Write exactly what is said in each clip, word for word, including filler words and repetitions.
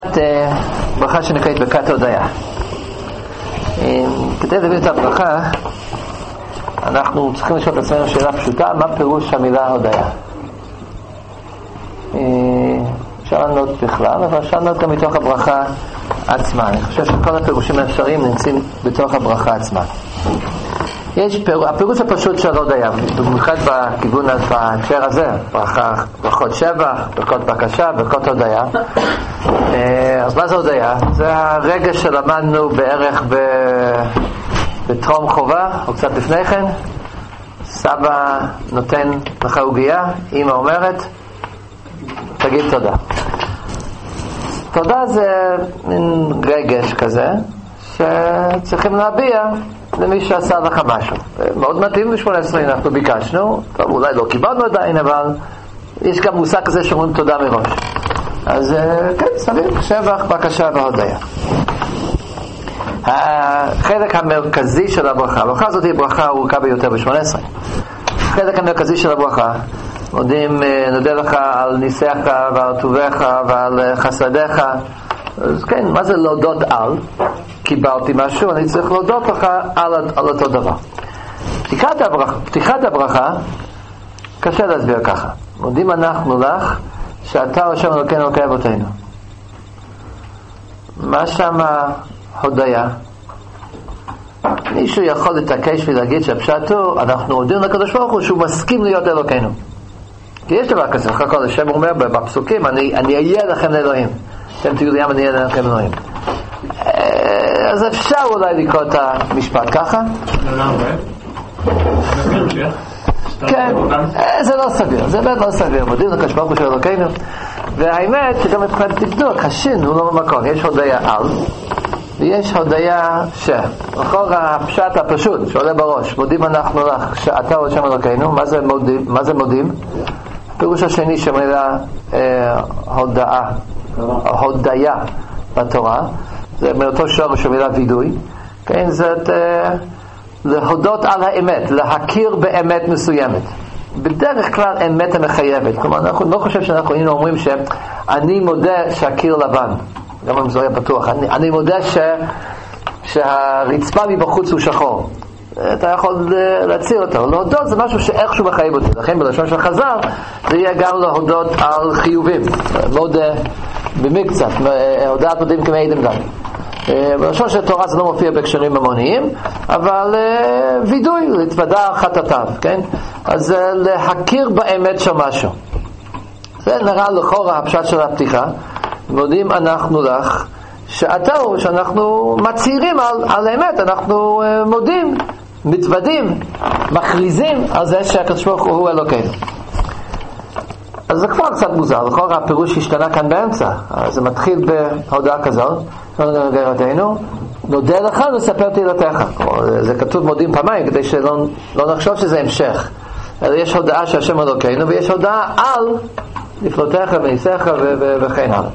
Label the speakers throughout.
Speaker 1: ברכה שנקראת ברכת הודיה. כדי להבין את הברכה אנחנו צריכים לשאול את עצמנו שאלה פשוטה: מה פירוש המילה הודיה? אפשר לענות בכלל, אבל אפשר לענות גם מתוך הברכה עצמה. אני חושב שכל הפירושים האפשריים נמצאים בתוך הברכה עצמה. יש פיר... הפירוש הפשוט של הודיה, במיוחד בכיוון בהקשר הזה, ברכה, ברכות שבח, ברכות בקשה, ברכות הודיה. אז מה זה הודיה? זה הרגע שלמדנו בערך ב... בטרום חובה, או קצת לפני כן. סבא נותן לך עוגיה, אמא אומרת תגיד תודה. תודה זה מין רגש כזה שצריכים להביע למי שעשה לך משהו. מאוד מתאים ב-שמונה עשרה אנחנו ביקשנו, טוב, אולי לא קיבלנו עדיין, אבל יש גם מושג כזה שאומרים תודה מראש. אז כן, סביב שבח, בקשה והודיה. החלק המרכזי של הברכה, הברכה הזאת היא ברכה ארוכה ביותר ב-שמונה עשרה. החלק המרכזי של הברכה, מודים, נודה לך על ניסיך ועל טובך ועל חסדיך. אז כן, מה זה להודות על? קיבלתי משהו, אני צריך להודות לך על, על אותו דבר. פתיחת הברכה, פתיחת הברכה קשה להסביר ככה: מודים אנחנו לך שאתה השם אלוקינו אלוקי אבותינו. מה שם הודיה? מישהו יכול להתעקש ולהגיד שהפשט הוא אנחנו מודים לקדוש ברוך הוא שהוא מסכים להיות אלוקינו. כי יש דבר כזה, אחר כל השם אומר בפסוקים, אני, אני אהיה לכם לאלוהים, אתם תגידו ים אני אהיה לכם לאלוהים. אז אפשר אולי לקרוא את המשפט ככה. כן, זה לא סביר, זה באמת לא סביר. מודים לקדוש ברוך הוא של אלוקינו, והאמת שגם מבחינת תבדוק, השין הוא לא במקום. יש הודיה על ויש הודיה ש. אחר הפשט הפשוט שעולה בראש, מודים אנחנו לך שאתה הוא השם אלוקינו. מה זה מודים? מה זה מודים? הפירוש השני שמילה אה, הודאה, הודיה בתורה, זה מאותו שורש שמילה וידוי. כן, זאת אה, להודות על האמת, להכיר באמת מסוימת. בדרך כלל אמת המחייבת. כלומר, אנחנו לא חושב שאנחנו היינו אומרים שאני מודה שהקיר לבן, גם אם זה היה פתוח, אני, אני מודה ש, שהרצפה מבחוץ הוא שחור. אתה יכול להציע אותו. להודות זה משהו שאיכשהו מחייב אותי. לכן בלשון של חז"ל זה יהיה גם להודות על חיובים. מאוד במקצת, הודעת מודים כמי עדים גם. בלשון של תורה זה לא מופיע בהקשרים המוניים, אבל וידוי, להתוודע חטאתיו, כן? אז להכיר באמת של משהו. זה נראה לכאורה הפשט של הפתיחה. מודים אנחנו לך שאתה הוא, שאנחנו מצהירים על, על האמת, אנחנו מודים, מתוודים, מכריזים על זה שהקדוש ברוך הוא אלוקינו. אז זה כבר קצת מוזר, לכאורה הפירוש השתנה כאן באמצע. אז זה מתחיל בהודעה כזאת, נודה לך וספר תהילתך. זה כתוב מודים פעמיים כדי שלא לא נחשוב שזה המשך. יש הודעה שהשם אלוקינו ויש הודעה על נפלותיך וניסיך וכן הלאה.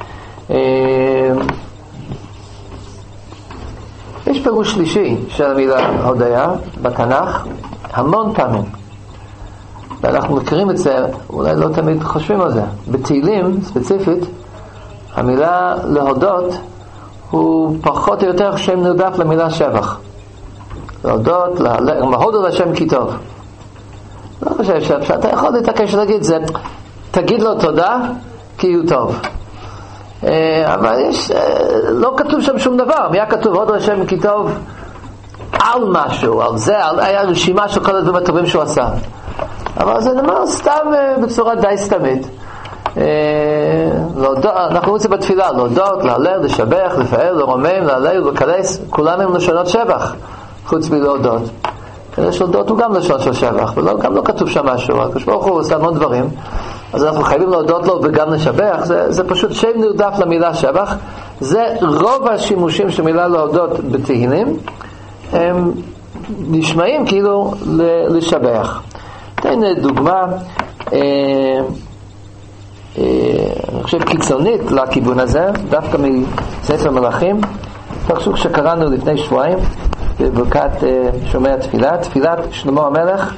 Speaker 1: יש פירוש שלישי של המילה הודיה בתנ"ך המון פעמים, ואנחנו מכירים את זה, אולי לא תמיד חושבים על זה. בתהילים ספציפית המילה להודות הוא פחות או יותר שם נרדף למילה שבח. להודות, להודות לשם כי טוב. לא חושב שאתה יכול להתעקש להגיד זה תגיד לו תודה כי הוא טוב, אבל יש, לא כתוב שם שום דבר. היה כתוב הודו לשם כי טוב על משהו, על זה, על, היה רשימה של כל הדברים הטובים שהוא עשה, אבל זה נאמר סתם בצורה די סתמית. להודות, אנחנו רוצים בתפילה להודות, להלל, לשבח, לפעל, לרומם, להלל ולקלס, כולם הם לשונות שבח חוץ מלהודות. להודות הוא גם לשון של שבח, וגם לא כתוב שם משהו. הקדוש ברוך הוא עושה המון דברים, אז אנחנו חייבים להודות לו וגם לשבח. זה, זה פשוט שם נרדף למילה שבח. זה רוב השימושים של מילה להודות בתהילים הם נשמעים כאילו לשבח. תן דוגמה אה, אה, אני חושב קיצונית לכיוון הזה, דווקא מספר מלכים, פסוק שקראנו לפני שבועיים בברכת שומע תפילה, תפילת שלמה המלך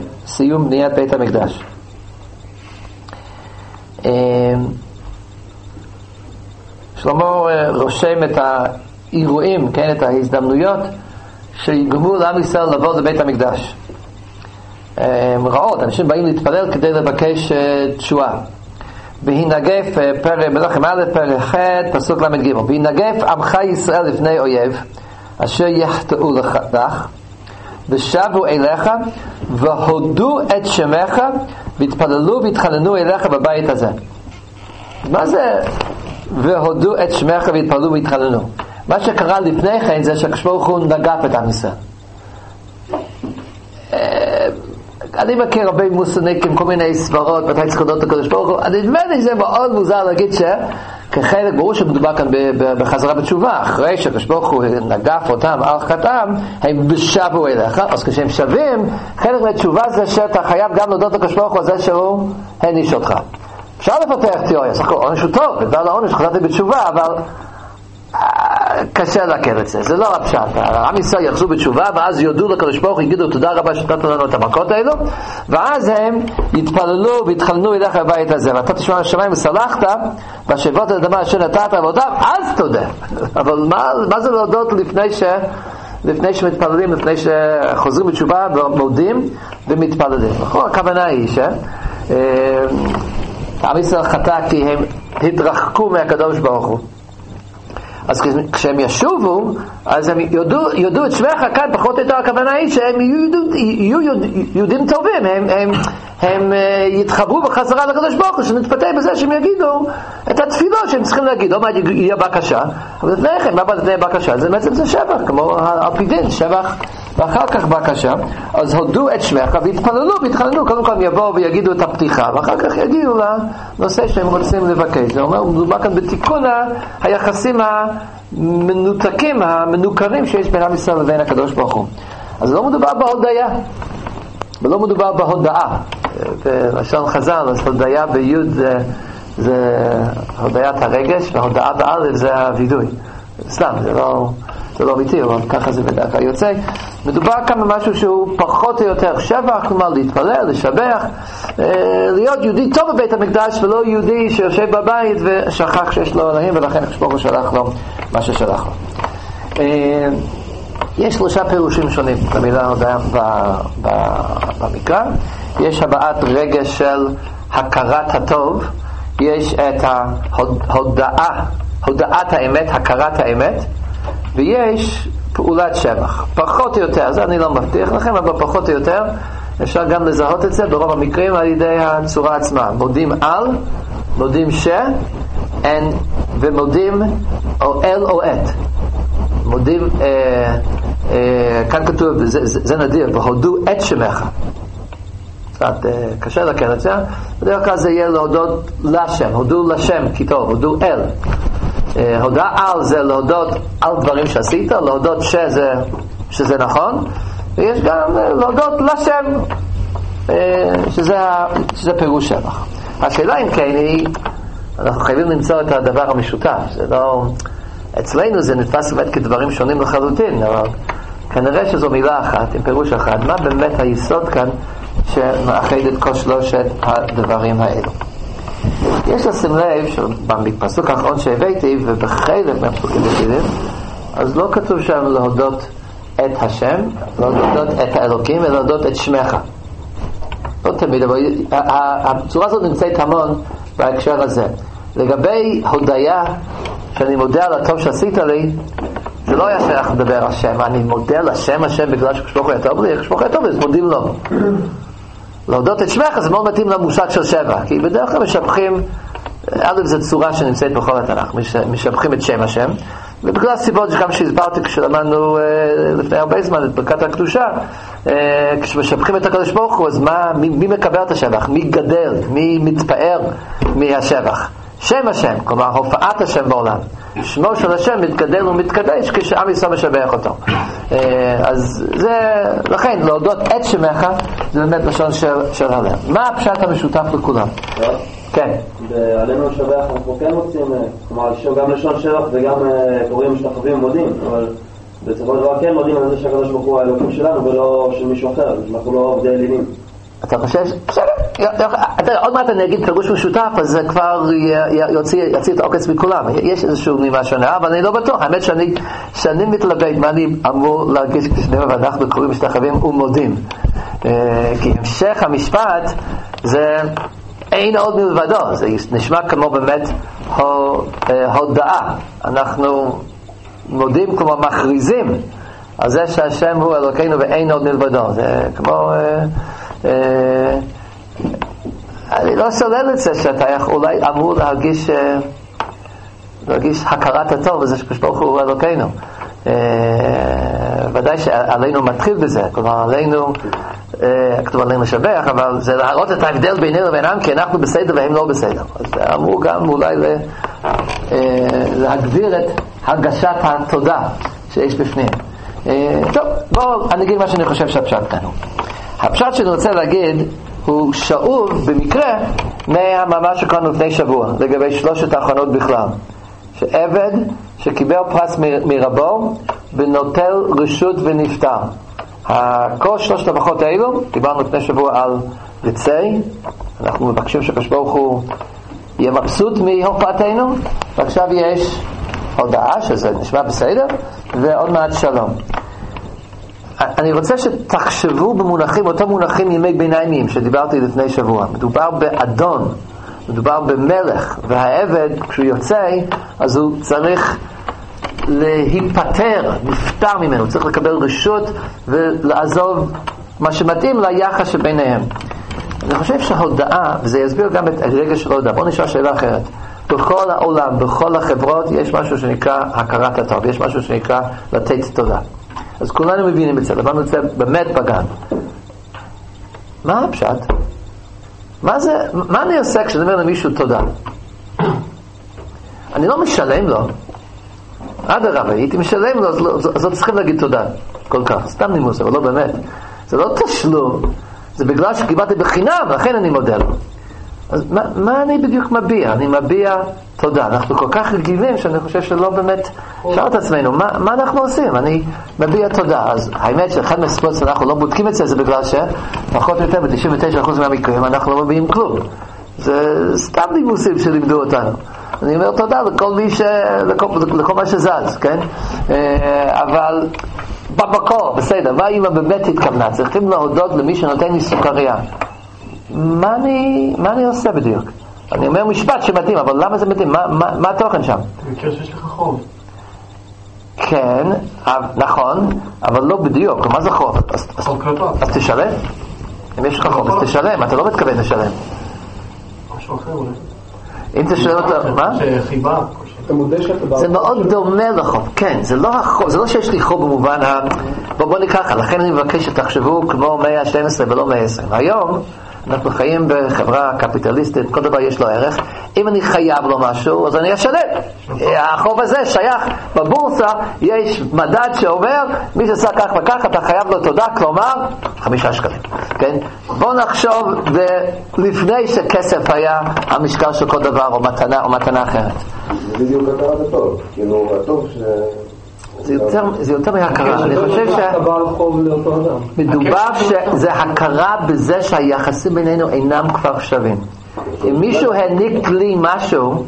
Speaker 1: בסיום בניית בית המקדש. שלמה רושם את האירועים, כן, את ההזדמנויות שיגרמו לעם ישראל לבוא לבית המקדש. רעות, אנשים באים להתפלל כדי לבקש תשועה. בהינגף, מלכים א' פרק ח' פסוק למד ג', בהינגף עמך ישראל לפני אויב אשר יחטאו לך ושבו אליך והודו את שמך והתפללו והתחננו אליך בבית הזה. מה זה והודו את שמך והתפללו והתחננו? מה שקרה לפני כן זה שהקדוש ברוך הוא נגף את עם ישראל. אני מכיר הרבה מוסלניקים, כל מיני סברות מתי צריך להודות לקדוש ברוך הוא. אני נדמה לי זה מאוד מוזר להגיד שכחלק, ברור שמדובר כאן בחזרה בתשובה, אחרי שהקדוש ברוך הוא נגף אותם על חטאם, הם בשבו אליך. אז כשהם שווים, חלק מהתשובה זה שאתה חייב גם להודות לקדוש ברוך הוא על זה שהוא העניש אותך. אפשר לפתח תיאוריה, סך הכל עונש הוא טוב, בגלל העונש חזרתי בתשובה, אבל קשה להכיר את זה, זה לא הפשט. עם ישראל יחזו בתשובה ואז יודו לקדוש ברוך הוא, יגידו תודה רבה שנתת לנו את המכות האלו, ואז הם יתפללו והתחננו אליך בבית הזה, ואתה תשמע לשמיים וסלחת והשבות אל אדמה אשר נתת אבותיו, אז תודה. אבל מה, מה זה להודות לפני ש לפני שמתפללים, לפני שחוזרים בתשובה ומודים ומתפללים? נכון, הכוונה היא ש עם ישראל חטא כי הם התרחקו מהקדוש ברוך הוא. אז כשהם ישובו, אז הם יודו, יודו את שמך. כאן פחות או יותר הכוונה היא שהם יהיו, יהיו יהודים טובים, הם, הם, הם יתחברו בחזרה לקדוש ברוך הוא, שנתפתה בזה שהם יגידו את התפילות שהם צריכים להגיד. לא מה יהיה בקשה, אבל לפני כן, מה בא לפני בקשה? זה בעצם זה שבח, כמו על פי דין, שבח ואחר כך בקשה. אז הודו את שמך והתפללו והתחננו, קודם כל יבואו ויגידו את הפתיחה ואחר כך יגידו לנושא שהם רוצים לבקש. זה אומר, מדובר כאן בתיקון היחסים המנותקים, המנוכרים שיש בין עם ישראל לבין הקדוש ברוך הוא. אז לא מדובר בהודעה, ולא מדובר בהודעה. בלשון חז"ל, אז הודעה ביוד זה, זה הודעת הרגש, וההודעה באלף זה הווידוי. סתם, זה לא, זה לא אמיתי, אבל ככה זה בדרך כלל יוצא. מדובר כאן במשהו שהוא פחות או יותר שבח, כלומר להתפלל, לשבח, להיות יהודי טוב בבית המקדש, ולא יהודי שיושב בבית ושכח שיש לו אלוהים, ולכן הקדוש ברוך הוא שלח לו מה ששלח לו. יש שלושה פירושים שונים במילה הודעה במקרא. יש הבעת רגש של הכרת הטוב, יש את ההודעה, הודעת האמת, הכרת האמת, ויש פעולת שבח. פחות או יותר, זה אני לא מבטיח לכם, אבל פחות או יותר אפשר גם לזהות את זה ברוב המקרים על ידי הצורה עצמה. מודים על, מודים ש, אין, ומודים או אל או את. מודים, אה, אה, כאן כתוב, זה, זה, זה נדיר, והודו את שמך. קצת אה, קשה לקרוא את זה. בדרך כלל זה יהיה להודות לשם, הודו לשם כי טוב, הודו אל. אה, הודעה על זה להודות על דברים שעשית, להודות שזה, שזה נכון, ויש גם אה, להודות לשם, אה, שזה, שזה פירוש שבח. השאלה אם כן היא, אנחנו חייבים למצוא את הדבר המשותף, זה לא... אצלנו זה נתפס באמת כדברים שונים לחלוטין, אבל כנראה שזו מילה אחת עם פירוש אחד. מה באמת היסוד כאן שמאחד את כל שלושת הדברים האלו? יש לשים לב שבפסוק האחרון שהבאתי ובחלק מהפסוקים האלה, אז לא כתוב שם להודות את השם, לא להודות את האלוקים, אלא להודות את שמך. לא תמיד, אבל הצורה הזאת נמצאת המון בהקשר הזה. לגבי הודיה שאני מודה על הטוב שעשית לי, זה לא היה שייך לדבר על השם. אני מודה לשם השם בגלל שכשבוך היה טוב לי, כשבוך היה טוב לי, אז מודים לו. להודות את שמך זה מאוד מתאים למושג של שבח, כי בדרך כלל משבחים, א' זו צורה שנמצאת בכל התנ"ך, משבחים את שם השם, ובגלל סיבות שגם שהסברתי כשלמדנו לפני הרבה זמן את ברכת הקדושה, כשמשבחים את הקדוש ברוך הוא, אז מה, מי, מי מקבל את השבח? מי גדל? מי מתפאר מהשבח? שם השם, כלומר הופעת השם בעולם. שמו של השם מתגדל ומתקדש כשעם ישראל משבח אותו. אז זה, לכן, להודות את שמך זה באמת לשון של, של הלב. מה הפשט המשותף לכולם? כן.
Speaker 2: בעלינו לשבח אנחנו כן רוצים, כלומר גם לשון שבח וגם קוראים משתחווים ומודים, אבל בסופו של דבר כן מודים על זה שהקדוש ברוך הוא האלוקים שלנו ולא של מישהו אחר, אנחנו לא עובדי אלילים.
Speaker 1: אתה חושב? בסדר. עוד מעט אני אגיד פירוש משותף, אז זה כבר יוציא את העוקץ מכולם. יש איזשהו נימה שונה, אבל אני לא בטוח. האמת שאני, שאני מתלבט מה אני אמור להרגיש כשנאמר ואנחנו קוראים משתחווים ומודים. כי המשך המשפט זה אין עוד מלבדו. זה נשמע כמו באמת הודעה. אנחנו מודים כמו מכריזים על זה שהשם הוא אלוקינו ואין עוד מלבדו. זה כמו... אני לא שולל את זה שאתה אולי אמור להרגיש להרגיש הכרת הטוב וזה שפשפוך הוא אלוקינו. ודאי שעלינו מתחיל בזה, כלומר עלינו כתוב עלינו לשבח, אבל זה להראות את ההבדל בינינו ובינם, כי אנחנו בסדר והם לא בסדר. אז אמור גם אולי להגביר את הרגשת התודה שיש בפנים. טוב, בואו אני אגיד מה שאני חושב שהפשט כאן. הפשט שאני רוצה להגיד הוא שאוב במקרה מהמאמר שקראנו לפני שבוע לגבי שלושת האחרונות בכלל, שעבד שקיבל פרס מרבו ונוטל רשות ונפטר. כל שלושת הברכות האלו דיברנו לפני שבוע על רצי, אנחנו מבקשים שקדוש ברוך הוא יהיה מבסוט מהופעתנו, ועכשיו יש הודעה שזה נשמע בסדר ועוד מעט שלום. אני רוצה שתחשבו במונחים, אותם מונחים ימי ביניים שדיברתי לפני שבוע. מדובר באדון, מדובר במלך, והעבד כשהוא יוצא אז הוא צריך להיפטר, נפטר ממנו, צריך לקבל רשות ולעזוב מה שמתאים ליחס שביניהם. אני חושב שההודעה, וזה יסביר גם את הרגע של ההודעה. בואו נשאל שאלה אחרת. בכל העולם, בכל החברות יש משהו שנקרא הכרת הטוב, יש משהו שנקרא לתת תודה. אז כולנו מבינים את זה, למדנו את זה באמת בגן. מה הפשט? מה זה, מה אני עושה כשאני אומר למישהו תודה? אני לא משלם לו. עד הרבה, הייתי משלם לו, אז לא, אז לא צריכים להגיד תודה כל כך, סתם נימוס, אבל לא באמת. זה לא תשלום, זה בגלל שקיבלתי בחינם, לכן אני מודה לו. אז מה, מה אני בדיוק מביע? אני מביע תודה. אנחנו כל כך רגילים שאני חושב שלא באמת שאל את עצמנו, מה, מה אנחנו עושים? אני מביע תודה. אז האמת שאחד מהסיבות שאנחנו לא בודקים את זה, זה בגלל שפחות או יותר ב-תשעים ותשע אחוז מהמקרים אנחנו לא מביעים כלום. זה סתם נימוסים שלימדו אותנו. אני אומר תודה לכל מי ש... לכל, לכל מה שזז, כן? אבל במקור, בסדר, מה אמא באמת התכוונה? צריכים להודות למי שנותן לי סוכריה. מה אני, מה אני עושה בדיוק? אני אומר משפט שמתאים, אבל למה זה מתאים? מה, מה, מה התוכן שם?
Speaker 3: במקרה שיש לך חוב.
Speaker 1: כן, נכון, אבל לא בדיוק. מה זה חוב? אז, אז, אז תשלם? אם יש לך חוב, אז תשלם. אתה לא מתכוון לשלם.
Speaker 3: משהו אחר אולי.
Speaker 1: אם תשלם אותו, מה?
Speaker 3: שחיבה.
Speaker 1: זה מאוד דומה לחוב. כן, זה לא החוב, זה לא שיש לי חוב במובן ה... בוא, בוא ניקח, לכן אני מבקש שתחשבו כמו מאה ושתים עשרה ולא מאה ועשרים. היום אנחנו חיים בחברה קפיטליסטית, כל דבר יש לו ערך. אם אני חייב לו משהו, אז אני אשלם. החוב הזה שייך בבורסה, יש מדד שאומר, מי שעשה כך וכך, אתה חייב לו תודה, כלומר, חמישה שקלים. כן? בוא נחשוב לפני שכסף היה המשקל של כל דבר, או מתנה, או מתנה אחרת.
Speaker 4: זה בדיוק הכרת הטוב. כאילו, הטוב ש...
Speaker 1: זה יותר, זה יותר מהכרה. אני חושב ש... מדובר שזה הכרה בזה שהיחסים בינינו אינם כבר שווים. אם מישהו העניק לי משהו,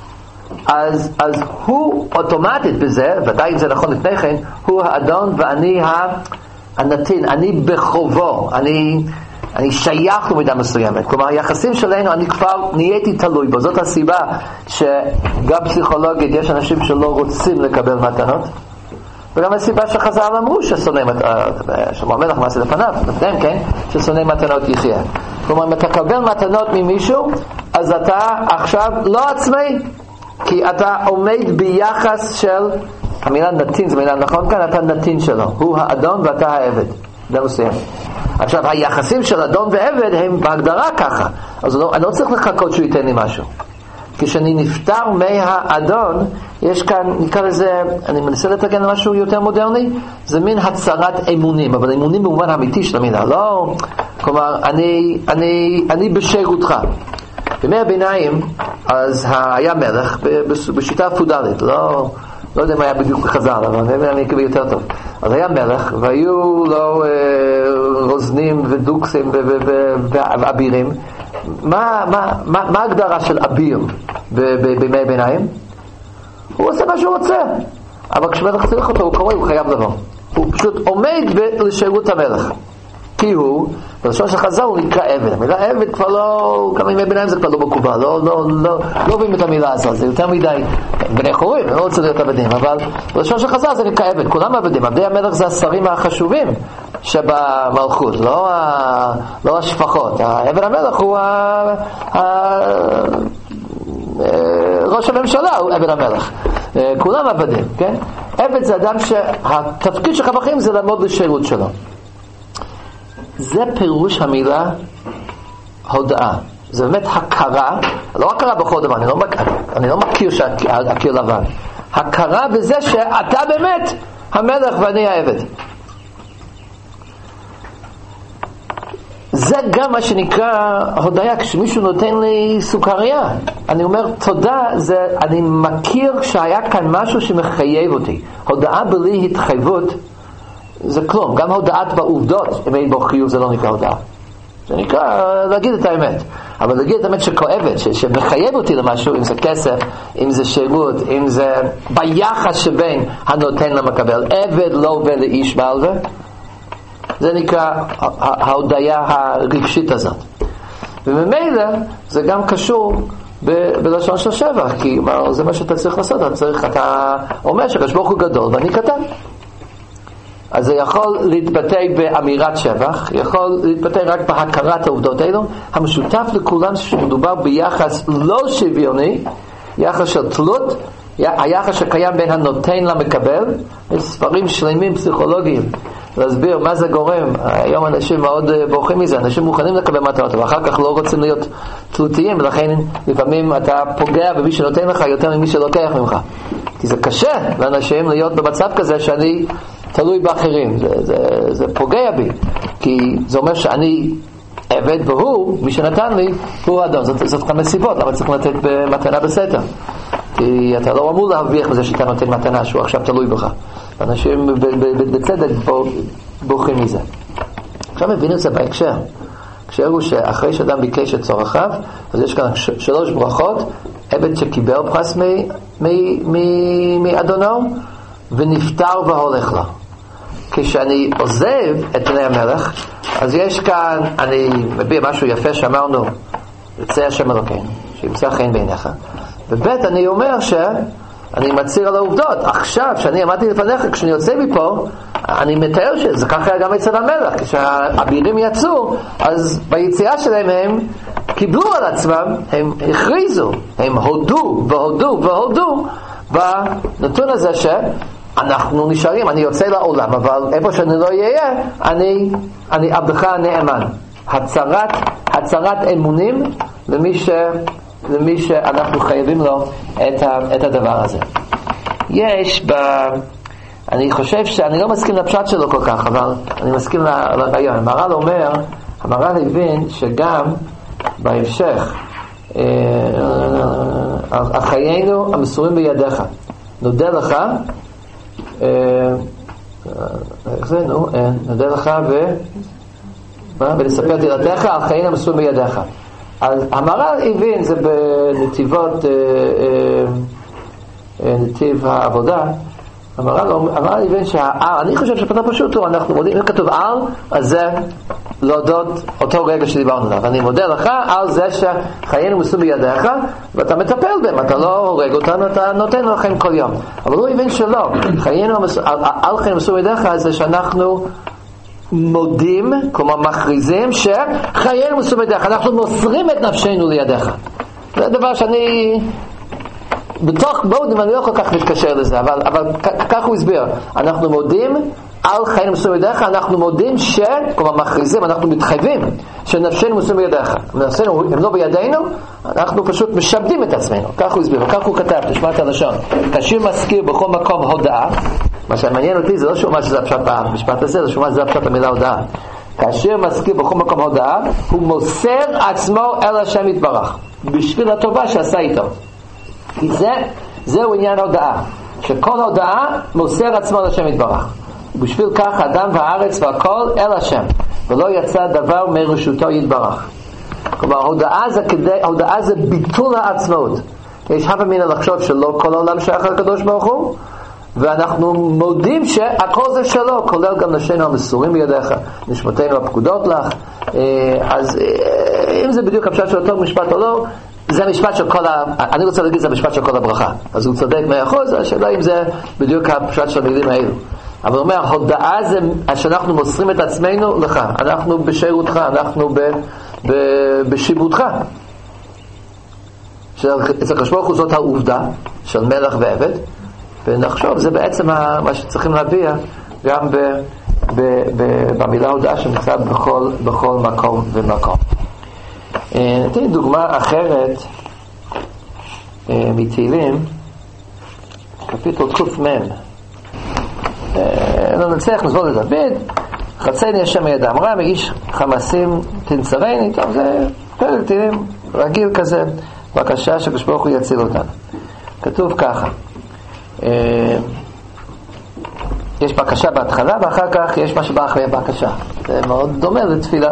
Speaker 1: אז, אז הוא אוטומטית בזה, ודאי אם זה נכון לפני כן, הוא האדון ואני הנתין, אני בחובו, אני, אני שייך למידה מסוימת. כלומר, היחסים שלנו, אני כבר נהייתי תלוי בו. זאת הסיבה שגם פסיכולוגית יש אנשים שלא רוצים לקבל מתנות, וגם הסיבה שחז"ל אמרו ששונא שלמה המלך מעשה לפניו, לפניהם, כן? ששונא מתנות יחיה. כלומר, אם אתה קבל מתנות ממישהו, אז אתה עכשיו לא עצמאי, כי אתה עומד ביחס של, המילה נתין, זו מילה נכון כאן, אתה נתין שלו. הוא האדון ואתה העבד. זה מסוים. עכשיו, היחסים של אדון ועבד הם בהגדרה ככה. אז אני לא צריך לחכות שהוא ייתן לי משהו. כשאני נפטר מהאדון, יש כאן, נקרא לזה, אני מנסה לתקן משהו יותר מודרני, זה מין הצהרת אמונים, אבל אמונים במובן האמיתי של המילה, לא, כלומר, אני, אני, אני בשירותך. בימי הביניים, אז היה מלך בשיטה פודלית, לא, לא יודע מה היה בדיוק בחז"ל, אבל אני אקבל יותר טוב. אז היה מלך, והיו לו אה, רוזנים ודוקסים ואבירים. מה, מה, מה, מה ההגדרה של אביר בימי ביניים? הוא עושה מה שהוא רוצה, אבל כשמלך צריך אותו, הוא קורא, הוא חייב לבוא. הוא פשוט עומד לשירות המלך. כי הוא, בלשון של חז"ל הוא נקרא עבד. המילה עבד כבר לא, גם ימי ביניים זה כבר לא מקובל, לא, לא, לא, לא רואים את המילה הזאת, זה יותר מדי בני חורים, לא רוצה להיות עבדים, אבל בלשון של חז"ל זה נקרא עבד, כולם עבדים. עבדי המלך זה השרים החשובים שבמלכות, לא, ה, לא השפחות. עבד המלך הוא ה, ה, ראש הממשלה, הוא עבד המלך. כולם עבדים, כן? עבד זה אדם שהתפקיד שלך בחיים זה לעמוד לשירות שלו. זה פירוש המילה הודעה. זה באמת הכרה, לא הכרה בכל דבר, אני לא, אני לא מכיר שהקיר לבן. הכרה בזה שאתה באמת המלך ואני העבד. זה גם מה שנקרא הודעה. כשמישהו נותן לי סוכריה, אני אומר תודה, זה, אני מכיר שהיה כאן משהו שמחייב אותי. הודעה בלי התחייבות זה כלום. גם הודעת בעובדות, אם אין בו חיוב, זה לא נקרא הודעה. זה נקרא להגיד את האמת. אבל להגיד את האמת שכואבת, ש- שמחייב אותי למשהו, אם זה כסף, אם זה שירות, אם זה ביחס שבין הנותן למקבל. עבד לא עובד לאיש בעלווה. זה נקרא ההודעה הרגשית הזאת. וממילא זה גם קשור ב- בלשון של שבח, כי זה מה שאתה צריך לעשות. אתה צריך, אתה אומר שהקדוש ברוך הוא גדול ואני קטן. אז זה יכול להתבטא באמירת שבח, יכול להתבטא רק בהכרת העובדות האלו. המשותף לכולם שמדובר ביחס לא שוויוני, יחס של תלות, היחס שקיים בין הנותן למקבל. יש ספרים שלמים פסיכולוגיים להסביר מה זה גורם. היום אנשים מאוד בורחים מזה, אנשים מוכנים לקבל מתנות ואחר כך לא רוצים להיות תלותיים, ולכן לפעמים אתה פוגע במי שנותן לך יותר ממי שלוקח ממך, כי זה קשה לאנשים להיות במצב כזה שאני תלוי באחרים. זה, זה, זה פוגע בי, כי זה אומר שאני עבד והוא, מי שנתן לי, הוא אדון. זאת, זאת כמה סיבות למה צריך לתת מתנה בסתר, כי אתה לא אמור להרוויח מזה שאתה נותן מתנה שהוא עכשיו תלוי בך. אנשים בצדק בורחים מזה. עכשיו מבינים את זה בהקשר. הקשר הוא שאחרי שאדם ביקש את צורכיו, אז יש כאן שלוש ברכות. עבד שקיבל פרס מאדונו ונפטר והולך לו. כשאני עוזב את פני המלך, אז יש כאן, אני מביע משהו יפה שאמרנו, יצא השם אלוקינו, שימצא חן בעיניך. ובית אני אומר שאני מצהיר על העובדות. עכשיו שאני עמדתי לפניך, כשאני יוצא מפה, אני מתאר שזה ככה היה גם אצל המלך. כשהאבירים יצאו, אז ביציאה שלהם הם קיבלו על עצמם, הם הכריזו, הם הודו והודו והודו בנתון הזה שאנחנו נשארים. אני יוצא לעולם, אבל איפה שאני לא אהיה, אני, אני עבדך הנאמן. הצהרת, הצהרת אמונים למי ש... למי שאנחנו חייבים לו את, ה, את הדבר הזה. יש ב... אני חושב שאני לא מסכים לפשט שלו כל כך, אבל אני מסכים לרעיון. המהר"ל אומר, המהר"ל הבין שגם בהמשך החיינו המסורים בידיך, נודה לך, איך זה? נו, נודה לך ו... ולספר תהילתך על חיינו המסורים בידיך. אז המהר"ל הבין, זה בנתיבות, אה, אה, נתיב העבודה, המהר"ל הבין שהעל, אני חושב שפתח פשוט הוא, אנחנו מודים, אם כתוב על, אז זה להודות אותו רגע שדיברנו עליו. אני מודה לך על זה שחיינו מסורים בידיך, ואתה מטפל בהם, אתה לא הורג אותנו, אתה נותן לכם כל יום. אבל הוא הבין שלא, חיינו, על חיינו מסורים בידיך זה שאנחנו מודים, כלומר מכריזים שחיינו מסורים בידיך, אנחנו מוסרים את נפשנו לידיך. זה דבר שאני בתוך מודים אני לא כל כך מתקשר לזה, אבל, אבל כך הוא הסביר. אנחנו מודים על חיינו מסורים בידיך, אנחנו מודים ש... כלומר מכריזים, אנחנו מתחייבים שנפשנו מסורים בידיך. נפשנו הם לא בידינו, אנחנו פשוט משבדים את עצמנו. כך הוא הסביר, וכך הוא כתב, תשמע את הלשון. כשיר מזכיר בכל מקום הודעה. מה שמעניין אותי זה לא שומע שזה הפשט במשפט הזה, זה שומע שזה הפשט במילה הודעה. כאשר מזכיר בכל מקום הודעה, הוא מוסר עצמו אל השם יתברך בשביל הטובה שעשה איתו. כי זה, זהו עניין הודעה, שכל הודעה מוסר עצמו לשם יתברך. בשביל כך האדם והארץ והכל אל השם, ולא יצא דבר מרשותו יתברך. כלומר, הודעה זה, כדי, הודעה זה ביטול העצמאות. יש הווה אמינא לחשוב שלא כל העולם שייך לקדוש ברוך הוא, ואנחנו מודים שהכל זה שלו, כולל גם נשינו המסורים בידיך, נשמותינו הפקודות לך. אז אם זה בדיוק הפשט של אותו משפט או לא, זה המשפט של כל ה... אני רוצה להגיד זה המשפט של כל הברכה, אז הוא צודק מאה אחוז. השאלה אם זה בדיוק הפשט של המילים האלו, אבל הוא אומר, הודעה זה שאנחנו מוסרים את עצמנו לך, אנחנו בשירותך, אנחנו ב, ב, בשיבותך. אצל הקדוש ברוך הוא זאת העובדה של מלך ועבד, ונחשוב, זה בעצם מה שצריכים להביע גם ב, ב, ב, במילה הודעה שנמצא בכל, בכל מקום ומקום. נתן דוגמה אחרת מתהילים, קפיטול קמ"ם. לא נצליח לסבור לדוד, חצני השם מידם רע, מגיש חמסים תנצרני. טוב, זה פרק תהילים רגיל כזה, בקשה שהקדוש ברוך הוא יציל אותנו. כתוב ככה, יש בקשה בהתחלה ואחר כך יש מה שבא אחרי הבקשה. זה מאוד דומה לתפילה.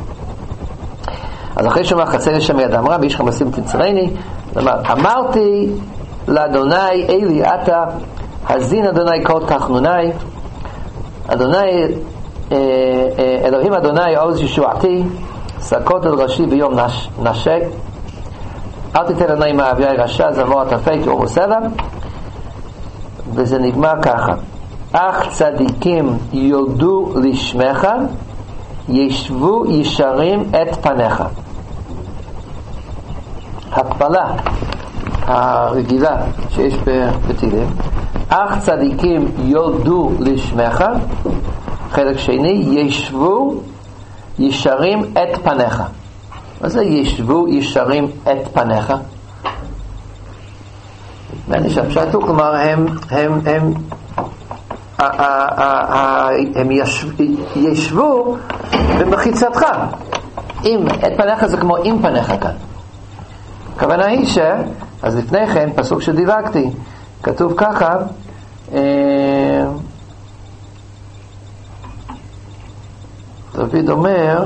Speaker 1: אז אחרי שאומר חצני השם מידם רע, מגיש חמסים תנצרני, אמרתי לאדוני אלי אתה הזין אדוני כל תחנוני, אדוני אלוהים אדוני עוז ישועתי, סקות על ראשי ביום נש, נשק, אל תיתן עיני מאביי רשע זמור תפק ומוסלה. וזה נגמר ככה, אך צדיקים יודו לשמך, ישבו ישרים את פניך. הקבלה הרגילה שיש בתהילים, אך צדיקים יודו לשמך, חלק שני, ישבו ישרים את פניך. מה זה ישבו ישרים את פניך? ואני שפשטו, כלומר הם הם הם הם ישבו במחיצתך. אם את פניך זה כמו עם פניך כאן. הכוונה היא ש... אז לפני כן, פסוק שדיווקתי, כתוב ככה, דוד אומר,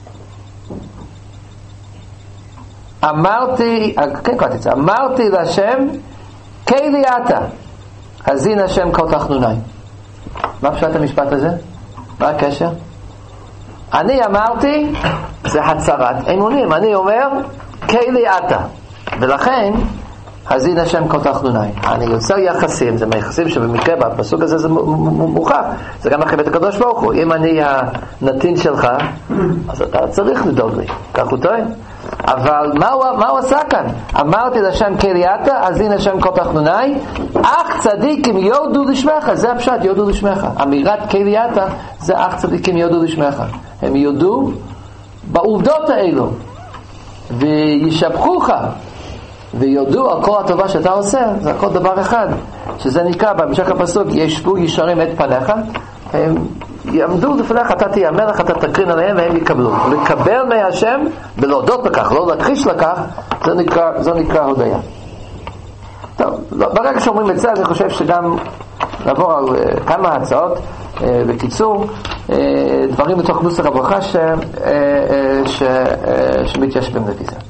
Speaker 1: אמרתי, כן כבר תצא, אמרתי להשם, כלי אתה, הזין השם כל תחנוני. מה פשט המשפט הזה? מה הקשר? אני אמרתי, זה הצהרת אמונים, אני אומר, כלי אתה, ולכן, הזין השם כל תחנוני. אני יוצר יחסים, זה מיחסים שבמקרה בפסוק הזה זה מוכח, זה גם אחרי את הקדוש ברוך הוא. אם אני הנתין שלך, אז אתה צריך לדאוג לי, כך הוא טוען. אבל מה הוא, מה הוא עשה כאן? אמרתי לשם כליאתה, הזין השם כל תחנוני, אך צדיקים יודו לשמך. זה הפשט, יודו לשמך. אמירת כליאתה זה אך צדיקים יודו לשמך. הם יודו בעובדות האלו וישבחוך ויודו על כל הטובה שאתה עושה. זה הכל דבר אחד, שזה נקרא בהמשך הפסוק, ישבו ישרים את פניך, הם יעמדו לפניך, אתה תהיה המלך, אתה תקרין עליהם והם יקבלו. לקבל מהשם ולהודות לכך, לא להכחיש לכך, זה נקרא, זה נקרא הודיה. טוב, ברגע שאומרים את זה, אני חושב שגם נעבור על uh, כמה הצעות uh, בקיצור, uh, דברים בתוך נוסח הברכה ש, uh, uh, ש, uh, שמתיישבים לפי זה.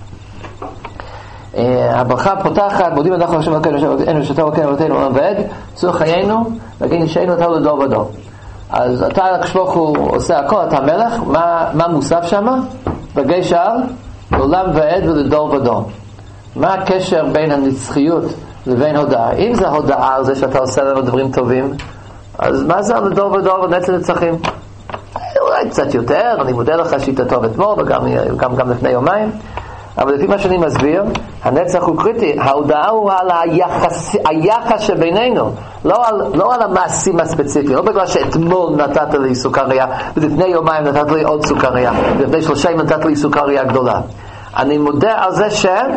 Speaker 1: Uh, הברכה פותחת, מודים אנחנו השם אלוקינו אין ושתה אלוקינו אלוהינו עולם ועד, צור חיינו להגיד נשאנו אותנו לדור ודור. אז אתה כשבוך הוא עושה הכל, אתה מלך, מה, מה מוסף שם? בגי שער, לעולם ועד ולדור ודור. מה הקשר בין הנצחיות לבין הודעה? אם זה הודעה על זה שאתה עושה לנו דברים טובים, אז מה זה לדור ודור ונצל נצחים? אולי קצת יותר, אני מודה לך שהיית טוב אתמול וגם גם, גם לפני יומיים, אבל לפי מה שאני מסביר, הנצח הוא קריטי. ההודעה הוא על היחס, היחס שבינינו, לא על, לא על המעשים הספציפיים, לא בגלל שאתמול נתת לי סוכריה ולפני יומיים נתת לי עוד סוכריה ולפני שלושה ימים נתת לי סוכריה גדולה. אני מודה על זה שהעת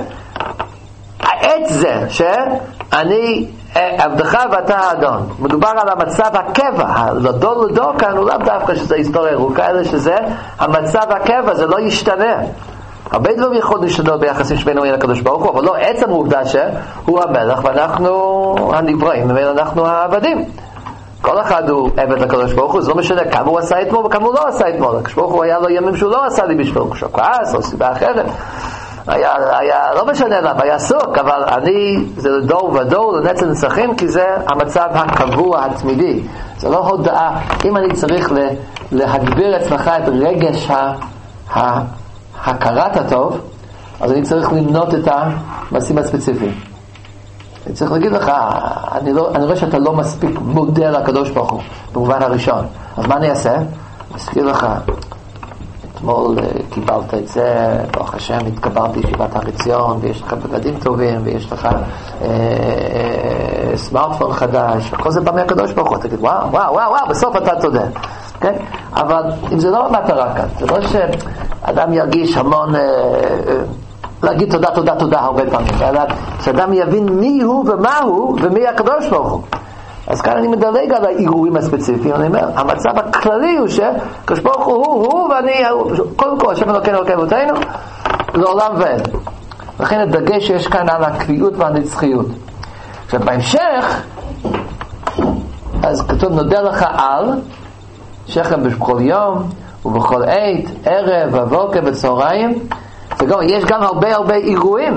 Speaker 1: זה שאני עבדך ואתה האדון. מדובר על המצב הקבע, לדור לדור כאן הוא לאו דווקא שזה היסטוריה ארוכה, אלא שזה המצב הקבע, זה לא ישתנה. הרבה דברים יכולים לשנות ביחסים שבינו ובין הקדוש ברוך הוא, אבל לא עצם העובדה שהוא המלך ואנחנו הנבראים, ואנחנו העבדים. כל אחד הוא עבד לקדוש ברוך הוא, זה לא משנה כמה הוא עשה אתמול וכמה הוא לא עשה אתמול. הקדוש ברוך הוא היה לו ימים שהוא לא עשה לי בשביל, כשהוא כעס או סיבה אחרת. היה, היה, לא משנה למה, היה עסוק, אבל אני, זה לדור ודור, לנצח נצחים, כי זה המצב הקבוע, התמידי. זה לא הודעה. אם אני צריך להגביר אצלך את רגש ה, ה, הכרת הטוב, אז אני צריך למנות את המעשים הספציפיים. אני צריך להגיד לך, אני, לא, אני רואה שאתה לא מספיק מודע לקדוש ברוך הוא, במובן הראשון. אז מה אני אעשה? אני אזכיר לך, אתמול קיבלת את זה, ברוך השם, התקבלתי ישיבת הר עציון, ויש לך בגדים טובים, ויש לך אה, אה, סמארטפון חדש, וכל זה בא מהקדוש ברוך הוא. תגיד, וואו, וואו, וואו, וואו, בסוף אתה תודה. כן? אבל אם זה לא המטרה כאן, זה לא שאדם ירגיש המון... אה, אה, להגיד תודה, תודה, תודה הרבה פעמים, אלא שאדם יבין מי הוא ומה הוא ומי הקדוש ברוך הוא. אז כאן אני מדלג על האירועים הספציפיים, אני אומר, המצב הכללי הוא שהקדוש ברוך הוא הוא, הוא ואני, קודם כל, השם אלוקינו אלוקי אבותינו, לעולם ועד. לכן הדגש שיש כאן על הקביעות והנצחיות. עכשיו בהמשך, אז כתוב נודה לך על, שכם בכל יום ובכל עת, ערב ובוקר וצהריים, וגם, יש גם הרבה הרבה אירועים,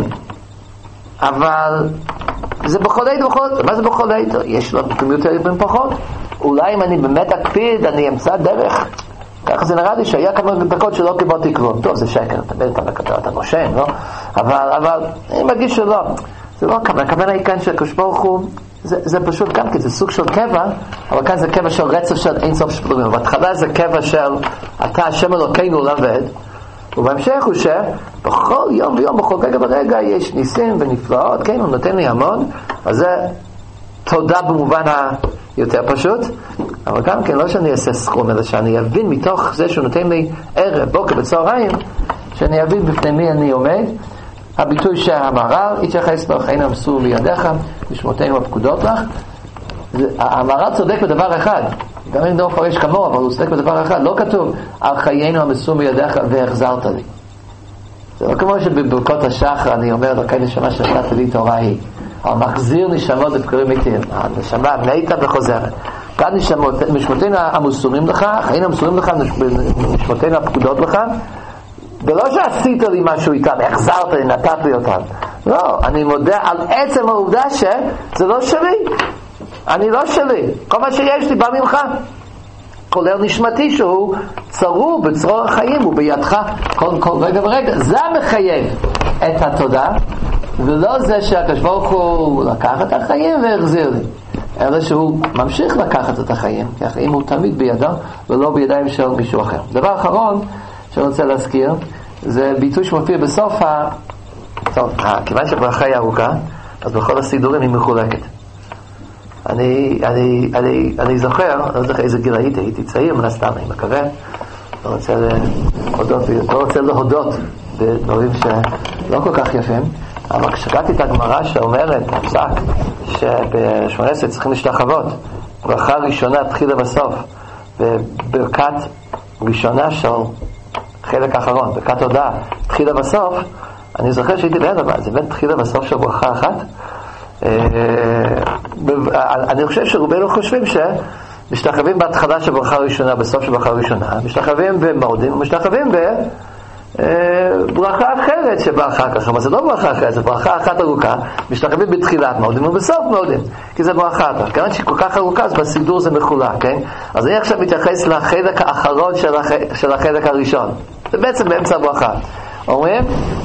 Speaker 1: אבל זה בכל עת ובכל עת. מה זה בכל עת? יש לו יותר אירועים פחות. אולי אם אני באמת אקפיד, אני אמצא דרך. ככה זה נראה לי שהיה כמה דקות שלא קיבלתי כלום. טוב, זה שקר, אתה בטח מקבל את הנושן, לא? אבל, אבל אני מרגיש שלא. זה לא הכוונה, הכוונה היא כאן שהקדוש ברוך הוא, זה, זה פשוט גם כי זה סוג של קבע, אבל כאן זה קבע של רצף של אין סוף שבלומים. בהתחלה זה קבע של אתה השם אלוקינו לעולם ועד. ובהמשך הוא שבכל יום ויום, בכל רגע ברגע יש ניסים ונפלאות, כן, הוא נותן לי המון, אז זה תודה במובן היותר פשוט, אבל גם כן לא שאני אעשה סכום, אלא שאני אבין מתוך זה שהוא נותן לי ערב, בוקר וצהריים, שאני אבין בפני מי אני עומד. הביטוי שהמהר"ל יתייחס לו, חיינו המסור בידיך, בשמותינו הפקודות לך. המהר"ל צודק בדבר אחד, גם אם לא מפרש כמוהו, אבל הוא צודק בדבר אחד. לא כתוב על חיינו המסור בידיך והחזרת לי. זה לא כמו שבברכות השחר אני אומר לכי נשמה שנתת לי תורה היא, אבל מחזיר נשמות לבקרים מתים, הנשמה מתה וחוזרת. כאן נשמות, משמותינו המסורים לך, חיינו המסורים לך, משמותינו הפקודות לך, ולא שעשית לי משהו איתם, החזרת לי, נתת לי אותם. לא, אני מודה על עצם העובדה שזה לא שלי. אני לא שלי. כל מה שיש לי בא ממך. כולל נשמתי שהוא צרור בצרור החיים ובידך כל, כל רגע ורגע. זה מחייב את התודה, ולא זה שהקדוש ברוך הוא לקח את החיים והחזיר לי. אלא שהוא ממשיך לקחת את החיים, כי החיים הוא תמיד בידו ולא בידיים של מישהו אחר. דבר אחרון שאני רוצה להזכיר, זה ביטוי שמופיע בסוף ה... טוב, כיוון שברכה היא ארוכה, אז בכל הסידורים היא מחולקת. אני, אני, אני, אני זוכר, אני לא זוכר איזה גיל הייתי, הייתי צעיר, מן הסתם, אני מקווה, לא רוצה להודות, לא רוצה להודות בדברים שלא כל כך יפים, אבל כשקראתי את הגמרא שאומרת, פסק, שבשמונה עשרה צריכים להשתחוות, ברכה ראשונה, תחילה בסוף, וברכת ראשונה של חלק האחרון, ברכת הודעה, תחילה בסוף, אני זוכר שהייתי ליד הבא, זה בין תחילה בסוף של ברכה אחת, אני חושב שרובנו חושבים שמשתחווים בהתחלה של ברכה ראשונה, בסוף של ברכה ראשונה, משתחווים במורדים, משתחווים בברכה אחרת שבאה אחר כך, אבל זה לא ברכה אחרת, זה ברכה אחת ארוכה, משתחווים בתחילת מורדים ובסוף מורדים, כי זה ברכה אחת, כיוון שכל כך ארוכה, אז בסידור זה מחולק, כן? אז אני עכשיו מתייחס לחלק האחרון של, הח... של החלק הראשון, זה בעצם באמצע הברכה. אומרים,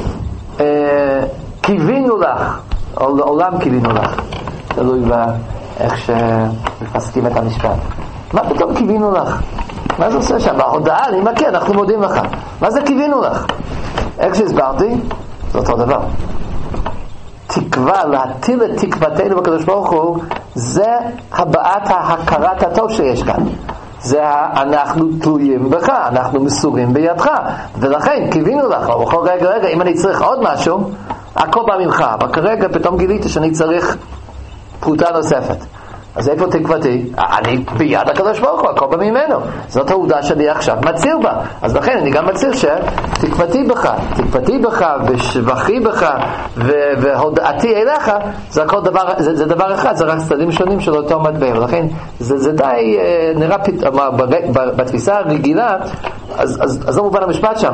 Speaker 1: קיווינו לך, עולם קיווינו לך, תלוי באיך שמפסקים את המשפט. מה פתאום קיווינו לך? מה זה עושה שם? בהודעה, אני מכיר, אנחנו מודים לך. מה זה קיווינו לך? איך שהסברתי, זה אותו דבר. תקווה, להטיל את תקוותנו בקדוש ברוך הוא, זה הבעת ההכרת הטוב שיש כאן. זה אנחנו תלויים בך, אנחנו מסורים בידך, ולכן קיווינו לך. בכל רגע רגע, אם אני צריך עוד משהו, הכל בא ממך, אבל כרגע פתאום גיליתי שאני צריך פרוטה נוספת. אז איפה תקוותי? אני ביד הקדוש ברוך הוא, הכל בא ממנו. זאת העובדה שאני עכשיו מצהיר בה. אז לכן אני גם מצהיר שתקוותי בך, תקוותי בך ושבחי בך והודעתי אליך, זה הכל דבר, זה, זה דבר אחד, זה רק צדדים שונים של אותו מטבע. ולכן זה, זה די נראה בתפיסה הרגילה, אז, אז, אז לא מובן המשפט שם.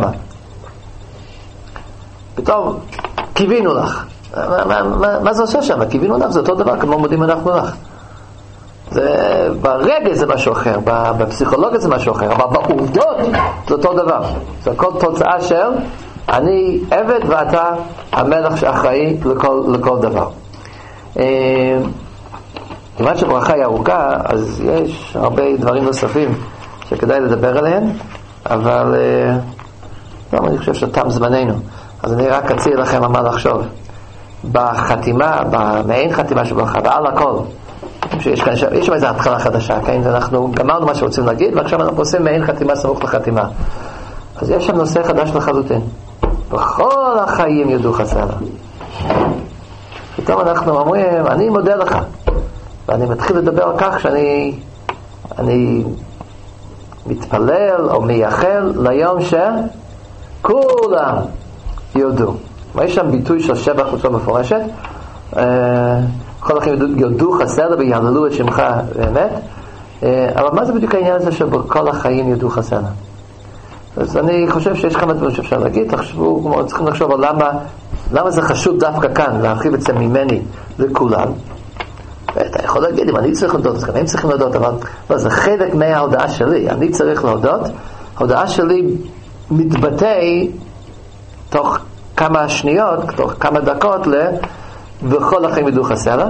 Speaker 1: פתאום קיווינו לך. מה, מה, מה, מה זה עושה שם? קיווינו לך זה אותו דבר כמו מודים אנחנו לך. זה, ברגע זה משהו אחר, בפסיכולוגיה זה משהו אחר, אבל בעובדות זה אותו דבר. זה הכל תוצאה של אני עבד ואתה המלך שאחראי לכל, לכל דבר. כיוון שברכה היא ארוכה, אז יש הרבה דברים נוספים שכדאי לדבר עליהם, אבל לא, אני חושב שתם זמננו, אז אני רק אציע לכם מה לחשוב. בחתימה, במעין חתימה של ברכה, ועל הכל, שיש כאן, יש שם איזו התחלה חדשה, כן? אנחנו גמרנו מה שרוצים להגיד, ועכשיו אנחנו עושים מעין חתימה סמוך לחתימה. אז יש שם נושא חדש לחלוטין. בכל החיים יודו חסר. פתאום אנחנו אומרים, אני מודה לך. ואני מתחיל לדבר על כך שאני אני מתפלל או מייחל ליום שכולם יודו. ויש שם ביטוי של שבח בצורה מפורשת. כל החיים יודו חסר ויהללו את שמך באמת. אבל מה זה בדיוק העניין הזה שבכל החיים יודו חסר? אז אני חושב שיש כמה דברים שאפשר להגיד. תחשבו, צריכים לחשוב על למה למה זה חשוב דווקא כאן להרחיב את זה ממני לכולם. ואתה יכול להגיד, אם אני צריך להודות, אז גם הם צריכים להודות, אבל לא, זה חלק מההודעה שלי. אני צריך להודות. ההודעה שלי מתבטא תוך כמה שניות, תוך כמה דקות, בכל החיים ידעו חסר.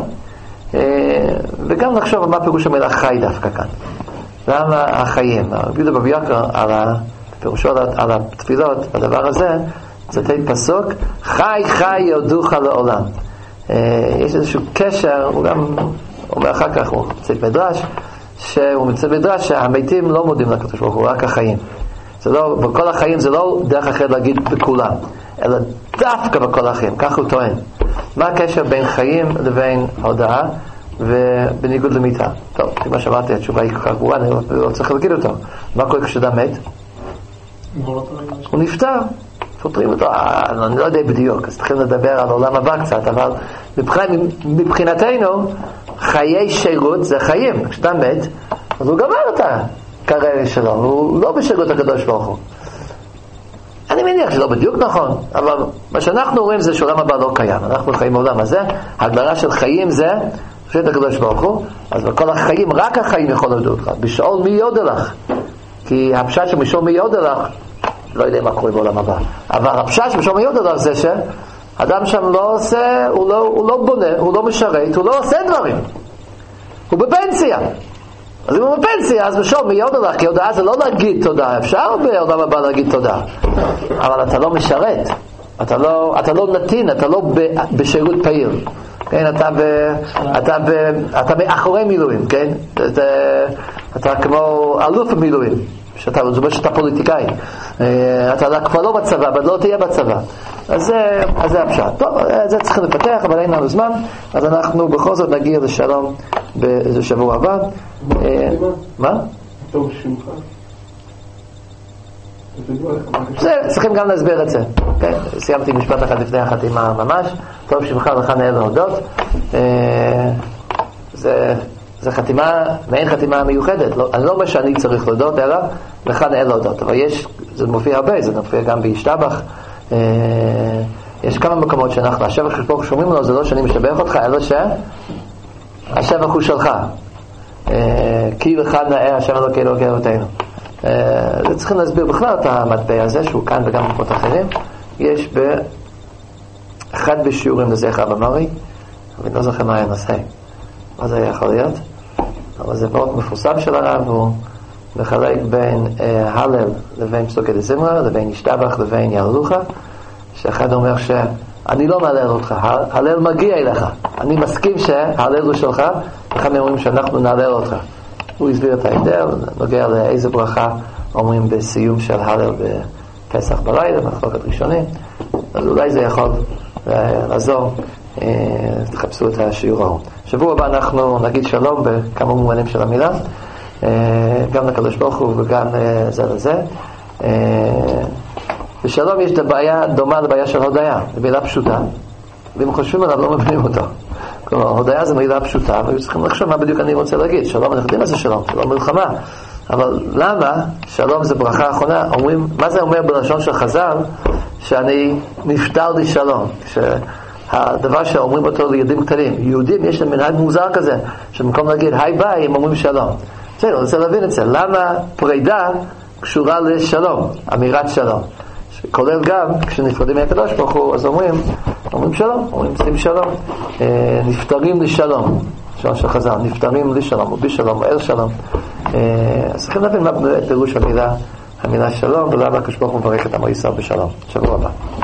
Speaker 1: וגם לחשוב על מה פירוש המילה חי דווקא כאן. למה החיים? יהודה בן יקר על הפירושו על התפילות, הדבר הזה, זה תי פסוק, חי חי יודוך לעולם. יש איזשהו קשר, הוא גם אומר אחר כך, הוא מצאת מדרש, שהוא מצאת מדרש שהמתים לא מודים לקדוש ברוך הוא, רק החיים. זה לא, בכל החיים זה לא דרך אחרת להגיד בכולם, אלא דווקא בכל החיים, כך הוא טוען. מה הקשר בין חיים לבין הודעה ובניגוד למיטה? טוב, כמו שאמרתי, התשובה היא כל כך גבוהה, אני לא צריך להגיד אותו. מה קורה כשאדם מת? הוא נפטר. פותרים אותו, אני לא יודע בדיוק, אז צריכים לדבר על עולם הבא קצת, אבל מבחינתנו חיי שירות זה חיים. כשאתה מת, אז הוא גמר את הקריירה שלו, הוא לא בשירות הקדוש ברוך הוא. אני מניח שלא בדיוק נכון, אבל מה שאנחנו רואים זה שעולם הבא לא קיים, אנחנו חיים בעולם הזה, ההגדרה של חיים זה שירות הקדוש ברוך הוא, אז בכל החיים, רק החיים יכול להודות לך, בשאול מי יודע לך, כי הפשט שמשאול מי יודע לך, לא יודע מה קורה בעולם הבא, אבל הפשט שמשום מיוד עליו זה שאדם שם לא עושה, הוא לא, הוא לא בונה, הוא לא משרת, הוא לא עושה דברים, הוא בפנסיה. אז אם הוא בפנסיה, אז משום מיוד עליו, כי הודעה זה לא להגיד תודה, אפשר בעולם הבא להגיד תודה, אבל אתה לא משרת, אתה לא, אתה לא נתין, אתה לא ב, בשירות פעיל, כן? אתה ב, אתה ב, אתה מאחורי מילואים, כן? אתה, אתה כמו אלוף המילואים, שאתה, זאת אומרת שאתה פוליטיקאי, אתה כבר לא בצבא, אבל לא תהיה בצבא. אז זה, אז זה הפשט. טוב, זה צריכים לפתח, אבל אין לנו זמן, אז אנחנו בכל זאת נגיע לשלום באיזה שבוע הבא. מה?
Speaker 3: טוב שמך.
Speaker 1: זה, צריכים גם להסביר את זה. סיימתי משפט אחד לפני החתימה ממש. טוב שמך לך נהיה להודות. זה... זו חתימה, מעין חתימה מיוחדת. לא, אני לא אומר שאני צריך להודות, אלא לך נהיה להודות. אבל יש, זה מופיע הרבה, זה מופיע גם בישתבח. אה, יש כמה מקומות שאנחנו, השבח שפה שומעים לו, זה לא שאני משבח אותך, אלא שהשבח הוא שלך. אה, כי לך נאה השם אלוקי אלוקי אלוהינו. אה, זה צריכים להסביר בכלל את המטבע הזה, שהוא כאן וגם במקומות אחרים. יש באחד בשיעורים לזכר במרי, אבל לא זוכר מה היה נושא. מה זה יכול להיות? אבל זה מאוד מפורסם של הרב, הוא מחלק בין אה, הלל לבין פסוקי דזמרה, לבין ישתבח לבין יהללוך, שאחד אומר שאני לא מהלל אותך, הלל מגיע אליך, אני מסכים שההלל הוא שלך, אחד אומרים שאנחנו נהלל אותך. הוא הסביר את ההבדל, נוגע לאיזה ברכה אומרים בסיום של הלל בפסח בלילה, במחלוקת ראשונים, אז אולי זה יכול לעזור תחפשו את השיעור ההוא. שבוע הבא אנחנו נגיד שלום בכמה מובנים של המילה, גם לקדוש ברוך הוא וגם זה לזה. בשלום יש בעיה דומה לבעיה של הודיה, זו מילה פשוטה, ואם חושבים עליו לא מבינים אותו. כלומר, הודיה זו מילה פשוטה, וצריכים לחשוב מה בדיוק אני רוצה להגיד. שלום, אנחנו יודעים מה זה שלום, שלום מלחמה. אבל למה שלום זה ברכה האחרונה? אומרים, מה זה אומר בלשון של חז"ל? שאני נפטר לי שלום. שהדבר שאומרים אותו ליהודים קטנים, יהודים יש להם מנהג מוזר כזה, שבמקום להגיד היי ביי הם אומרים שלום. בסדר, אני רוצה להבין את זה. למה פרידה קשורה לשלום, אמירת שלום? כולל גם כשנפרדים מהקדוש ברוך הוא, אז אומרים אומרים שלום, אומרים שים שלום, נפטרים לשלום, שלום של חז"ל, נפטרים לשלום, או בשלום, או אל שלום. אז צריכים להבין מה פירוש המילה, המילה שלום, ולמה הקדוש ברוך הוא מברך את עמו ישראל בשלום. שבוע הבא.